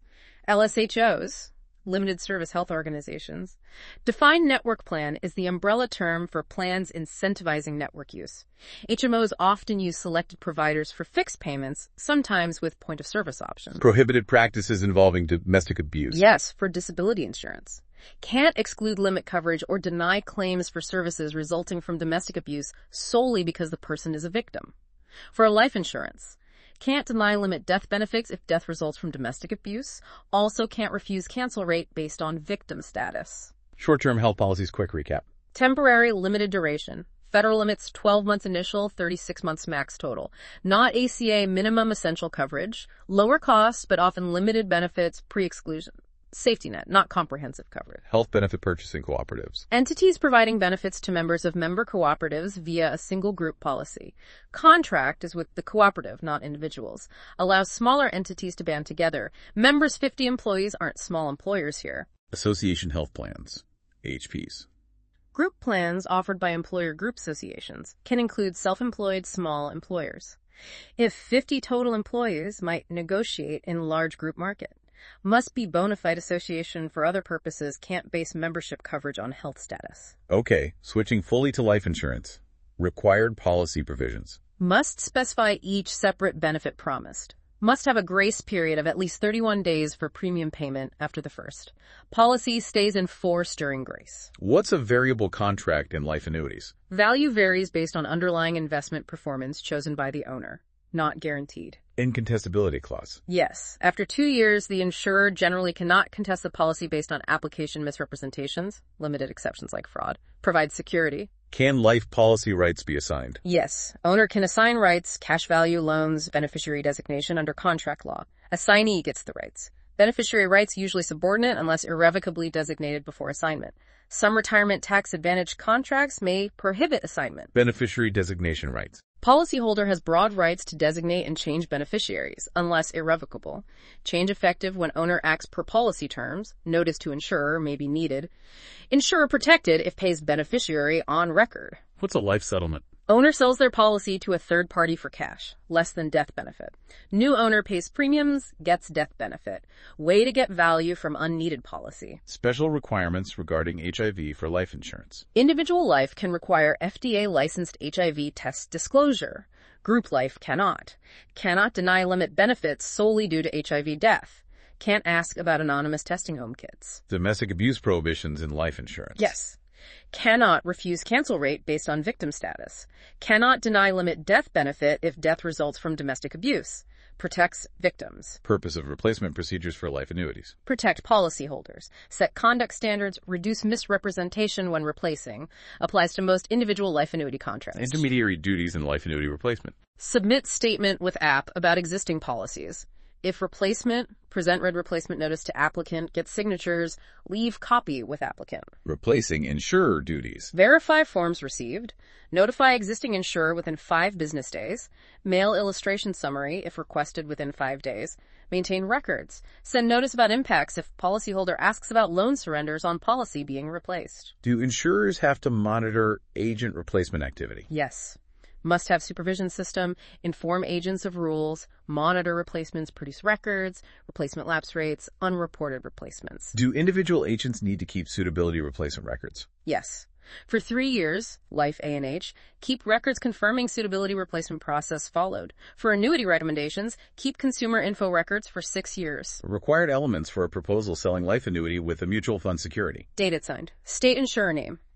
LSHOs, limited service health organizations. Defined network plan is the umbrella term for plans incentivizing network use. HMOs often use selected providers for fixed payments, sometimes with point-of-service options. Prohibited practices involving domestic abuse. Yes, for disability insurance. Can't exclude limit coverage or deny claims for services resulting from domestic abuse solely because the person is a victim. For life insurance, can't deny limit death benefits if death results from domestic abuse. Also can't refuse cancel rate based on victim status. Short-term health policies, quick recap. Temporary, limited duration. Federal limits 12 months initial, 36 months max total. Not ACA minimum essential coverage. Lower cost, but often limited benefits, pre-exclusion. Safety net, not comprehensive coverage. Health benefit purchasing cooperatives. Entities providing benefits to members of member cooperatives via a single group policy. Contract is with the cooperative, not individuals. Allows smaller entities to band together. Members 50 employees aren't small employers here. Association health plans, AHPs. Group plans offered by employer group associations can include self-employed small employers. If 50 total employees might negotiate in large group market. Must be bona fide association for other purposes, can't base membership coverage on health status. Okay, switching fully to life insurance. Required policy provisions. Must specify each separate benefit promised. Must have a grace period of at least 31 days for premium payment after the first. Policy stays in force during grace. What's a variable contract in life annuities? Value varies based on underlying investment performance chosen by the owner. Not guaranteed. Incontestability clause. Yes. After 2 years, the insurer generally cannot contest the policy based on application misrepresentations, limited exceptions like fraud, provides security. Can life policy rights be assigned? Yes. Owner can assign rights, cash value, loans, beneficiary designation under contract law. Assignee gets the rights. Beneficiary rights usually subordinate unless irrevocably designated before assignment. Some retirement tax advantage contracts may prohibit assignment. Beneficiary designation rights. Policyholder has broad rights to designate and change beneficiaries, unless irrevocable. Change effective when owner acts per policy terms. Notice to insurer may be needed. Insurer protected if pays beneficiary on record. What's a life settlement? Owner sells their policy to a third party for cash, less than death benefit. New owner pays premiums, gets death benefit. Way to get value from unneeded policy. Special requirements regarding HIV for life insurance. Individual life can require FDA-licensed HIV test disclosure. Group life cannot. Cannot deny limit benefits solely due to HIV death. Can't ask about anonymous testing home kits. Domestic abuse prohibitions in life insurance. Yes. Cannot refuse cancel rate based on victim status. Cannot deny limit death benefit if death results from domestic abuse. Protects victims. Purpose of replacement procedures for life annuities. Protect policyholders. Set conduct standards. Reduce misrepresentation when replacing. Applies to most individual life annuity contracts. Intermediary duties in life annuity replacement. Submit statement with app about existing policies. If replacement, present read replacement notice to applicant, get signatures, leave copy with applicant. Replacing insurer duties. Verify forms received. Notify existing insurer within 5 business days. Mail illustration summary if requested within 5 days. Maintain records. Send notice about impacts if policyholder asks about loan surrenders on policy being replaced. Do insurers have to monitor agent replacement activity? Yes. Must have supervision system, inform agents of rules, monitor replacements, produce records, replacement lapse rates, unreported replacements. Do individual agents need to keep suitability replacement records? Yes. For 3 years, Life A&H, keep records confirming suitability replacement process followed. For annuity recommendations, keep consumer info records for 6 years. Required elements for a proposal selling life annuity with a mutual fund security. Dated signed. State insurer name.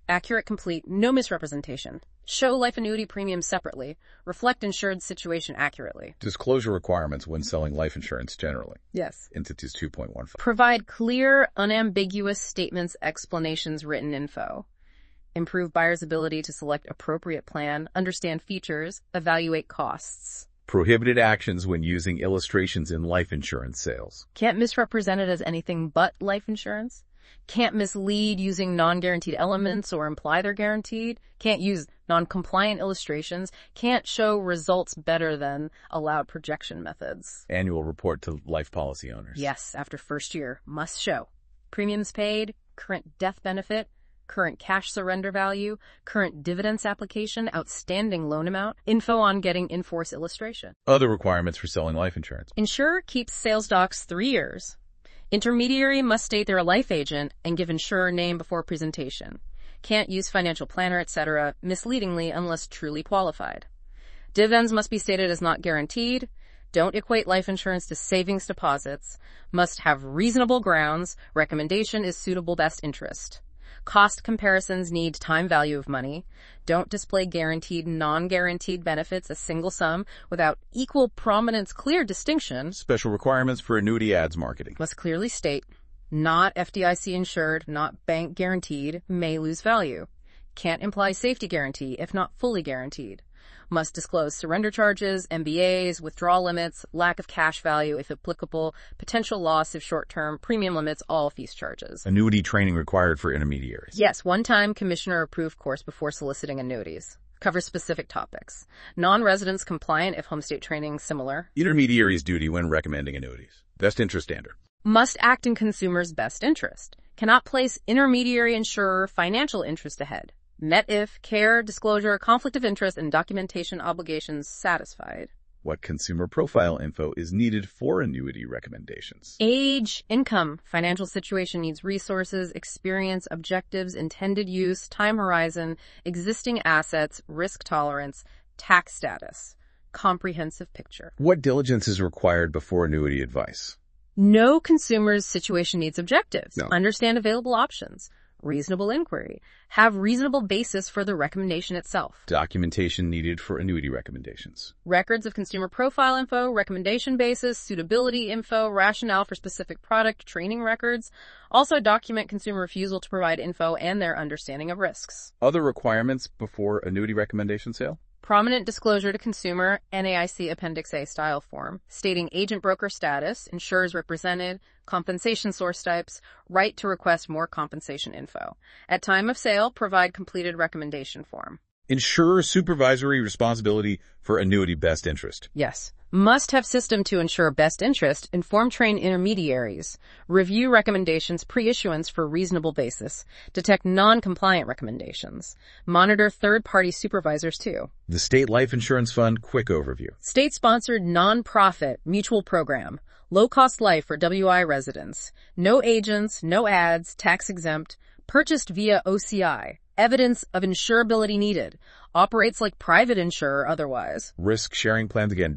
Accurate, complete, no misrepresentation. Show life annuity premiums separately. Reflect insured situation accurately. Disclosure requirements when selling life insurance generally. Yes. Entities 2.15. Provide clear, unambiguous statements, explanations, written info. Improve buyers' ability to select appropriate plan, understand features, evaluate costs. Prohibited actions when using illustrations in life insurance sales. Can't misrepresent it as anything but life insurance. Can't mislead using non-guaranteed elements or imply they're guaranteed. Can't use non-compliant illustrations. Can't show results better than allowed projection methods. Annual report to life policy owners. Yes, after first year. Must show. Premiums paid, current death benefit, current cash surrender value, current dividends application, outstanding loan amount, info on getting in-force illustration. Other requirements for selling life insurance. Insurer keeps sales docs 3 years. Intermediary must state they're a life agent and give insurer name before presentation. Can't use financial planner, etc., misleadingly unless truly qualified. Dividends must be stated as not guaranteed. Don't equate life insurance to savings deposits. Must have reasonable grounds. Recommendation is suitable best interest. Cost comparisons need time value of money. Don't display guaranteed, non-guaranteed benefits as single sum without equal prominence, clear distinction. Special requirements for annuity ads marketing. Must clearly state, not FDIC insured, not bank guaranteed, may lose value. Can't imply safety guarantee if not fully guaranteed. Must disclose surrender charges, MBAs, withdrawal limits, lack of cash value if applicable, potential loss if short-term, premium limits, all fees charges. Annuity training required for intermediaries. Yes, one-time commissioner-approved course before soliciting annuities. Covers specific topics. Non-residents compliant if home state training similar. Intermediaries' duty when recommending annuities. Best interest standard. Must act in consumer's best interest. Cannot place intermediary insurer financial interest ahead. Met if care, disclosure, conflict of interest, and documentation obligations satisfied. What consumer profile info is needed for annuity recommendations? Age, income, financial situation needs resources, experience, objectives, intended use, time horizon, existing assets, risk tolerance, tax status. Comprehensive picture. What diligence is required before annuity advice? No consumer's situation needs objectives. No. Understand available options. Reasonable inquiry. Have reasonable basis for the recommendation itself. Documentation needed for annuity recommendations. Records of consumer profile info, recommendation basis, suitability info, rationale for specific product, training records. Also document consumer refusal to provide info and their understanding of risks. Other requirements before annuity recommendation sale? Prominent disclosure to consumer, NAIC Appendix A style form, stating agent broker status, insurers represented, compensation source types, right to request more compensation info. At time of sale, provide completed recommendation form. Insurer supervisory responsibility for annuity best interest. Yes. Must have system to ensure best interest, inform train intermediaries, review recommendations pre-issuance for reasonable basis, detect non-compliant recommendations, monitor third-party supervisors too. The State Life Insurance Fund quick overview. State-sponsored non-profit mutual program, low-cost life for WI residents, no agents, no ads, tax exempt, purchased via OCI. Evidence of insurability needed. Operates like private insurer otherwise. Risk sharing plans again.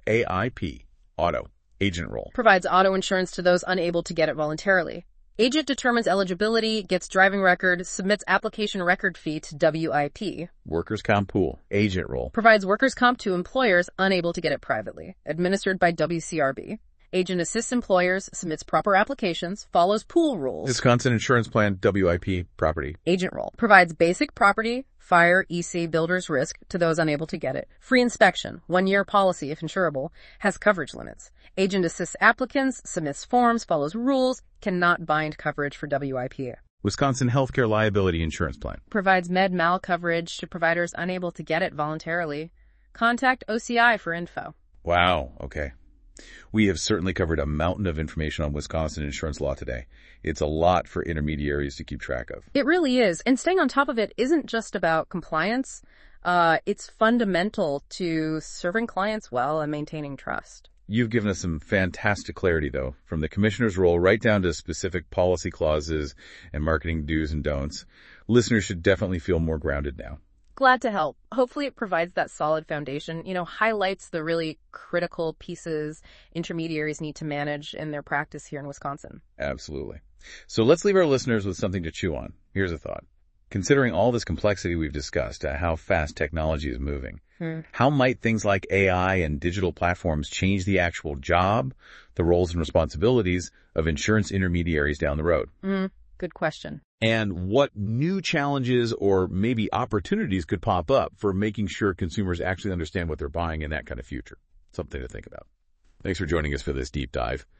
WAIP. Auto. Agent role. Provides auto insurance to those unable to get it voluntarily. Agent determines eligibility, gets driving record, submits application record fee to WIP. Workers' comp pool. Agent role. Provides workers' comp to employers unable to get it privately. Administered by WCRB. Agent assists employers, submits proper applications, follows pool rules. Wisconsin Insurance Plan, WIP, property. Agent role. Provides basic property, fire, EC, builder's risk to those unable to get it. Free inspection, 1-year policy if insurable, has coverage limits. Agent assists applicants, submits forms, follows rules, cannot bind coverage for WIP. Wisconsin Healthcare Liability Insurance Plan. Provides med-mal coverage to providers unable to get it voluntarily. Contact OCI for info. Wow, okay. We have certainly covered a mountain of information on Wisconsin insurance law today. It's a lot for intermediaries to keep track of. It really is. And staying on top of it isn't just about compliance. It's fundamental to serving clients well and maintaining trust. You've given us some fantastic clarity, though, from the commissioner's role right down to specific policy clauses and marketing do's and don'ts. Listeners should definitely feel more grounded now. Glad to help. Hopefully it provides that solid foundation, highlights the really critical pieces intermediaries need to manage in their practice here in Wisconsin. Absolutely. So let's leave our listeners with something to chew on. Here's a thought. Considering all this complexity we've discussed, how fast technology is moving, how might things like AI and digital platforms change the actual job, the roles and responsibilities of insurance intermediaries down the road? Good question. And what new challenges or maybe opportunities could pop up for making sure consumers actually understand what they're buying in that kind of future? Something to think about. Thanks for joining us for this deep dive.